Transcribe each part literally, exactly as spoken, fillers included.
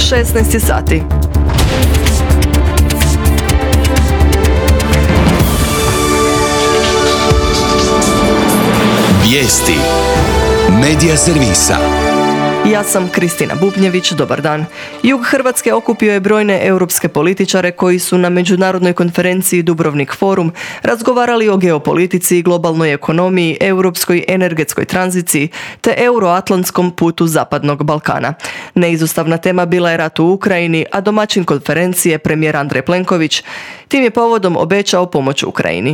šesnaest je sati. Vijesti Medija servisa. Ja sam Kristina Bubnjević, dobar dan. Jug Hrvatske okupio je brojne europske političare koji su na međunarodnoj konferenciji Dubrovnik Forum razgovarali o geopolitici i globalnoj ekonomiji, europskoj energetskoj tranziciji te euroatlantskom putu Zapadnog Balkana. Neizostavna tema bila je rat u Ukrajini, a domaćin konferencije, premijer Andrej Plenković, tim je povodom obećao pomoć Ukrajini.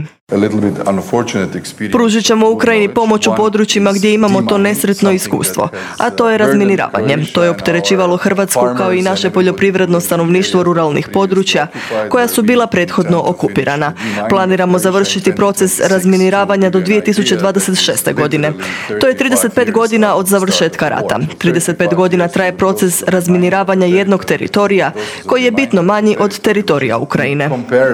Pružit ćemo Ukrajini pomoć u područjima gdje imamo to nesretno iskustvo, a to je razminiravanje. To je opterećivalo Hrvatsku kao i naše poljoprivredno stanovništvo ruralnih područja koja su bila prethodno okupirana. Planiramo završiti proces razminiravanja do dvije tisuće dvadeset šeste. godine. To je trideset pet godina od završetka rata. trideset pet godina traje proces razminiravanja jednog teritorija koji je bitno manji od teritorija Ukrajine.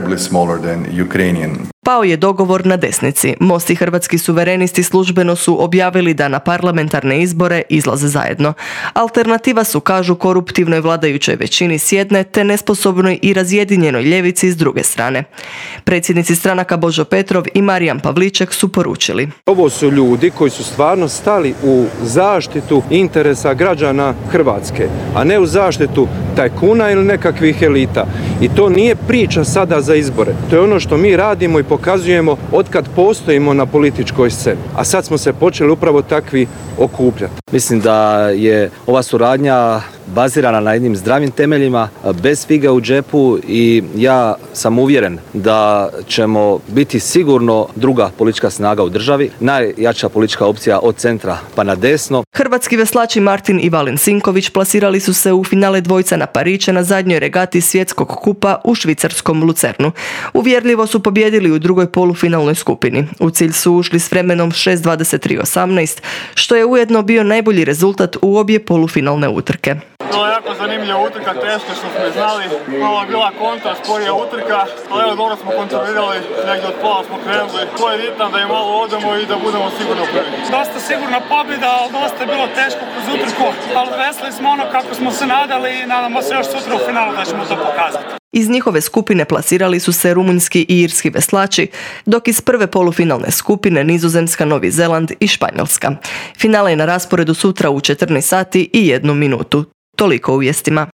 Pao je dogovor na desnici. Most i Hrvatski suverenisti službeno su objavili da na parlamentarne izbore izlaze zajedno. Alternativa su, kažu, koruptivnoj vladajućoj većini s jedne te nesposobnoj i razjedinjenoj ljevici s druge strane. Predsjednici stranaka Božo Petrov i Marijan Pavliček su poručili: ovo su ljudi koji su stvarno stali u zaštitu interesa građana Hrvatske, a ne u zaštitu tajkuna ili nekakvih elita. I to nije priča sada za izbore. To je ono što mi radimo i pokazujemo otkad postojimo na političkoj sceni. A sad smo se počeli upravo takvi okupljati. Mislim da je ova suradnja bazirana na jednim zdravim temeljima, bez fige u džepu, i ja sam uvjeren da ćemo biti sigurno druga politička snaga u državi, najjača politička opcija od centra pa na desno. Hrvatski veslači Martin i Valen Sinković plasirali su se u finale dvojca na Pariće na zadnjoj regati svjetskog kupa u švicarskom Lucernu. Uvjerljivo su pobijedili u drugoj polufinalnoj skupini. U cilj su ušli s vremenom šest dvadeset tri osamnaest, što je ujedno bio najbolji rezultat u obje polufinalne utrke. Bila je jako zanimljiva utrka, teško što smo znali. Ovo je bila kontra, sporija utrka, ali evo dobro smo kontrolirali, negdje od pola smo krenuli. To je bitno da im malo odemo i da budemo sigurno prvi. Dosta sigurna pobjeda, ali dosta je bilo teško kroz utrku, ali veseli smo ono kako smo se nadali i nadamo se još sutra u finalu da ćemo to pokazati. Iz njihove skupine plasirali su se rumunjski i irski veslači, dok iz prve polufinalne skupine Nizozemska, Novi Zeland i Španjolska. Finale je na rasporedu sutra u četrnaest sati i jednu minutu. Toliko u vijestima.